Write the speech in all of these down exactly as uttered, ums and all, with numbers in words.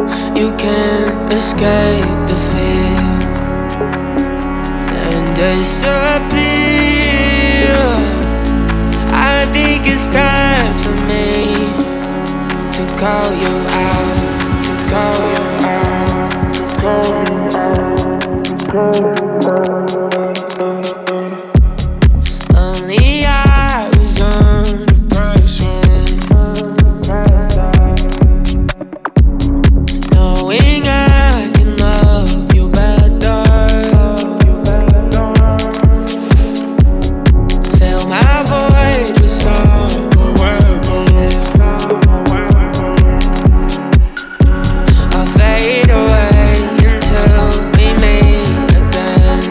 You can't escape the fear and disappear. I think it's time for me to call you out, to call you out, to call you out, to call you out. Only I was under pressure, knowing I can love you better. Fill my void with summer weather. I'll fade away until we meet again.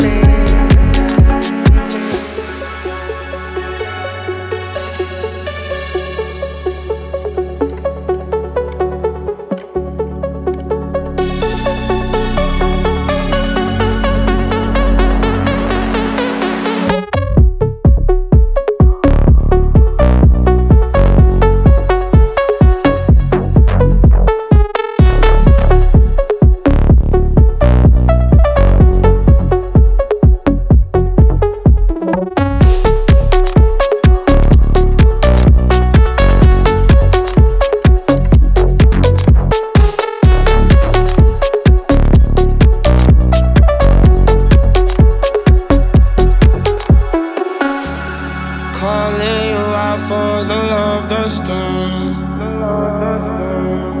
Calling you out for the love that's done.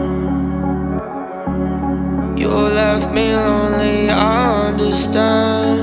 You left me lonely, I understand.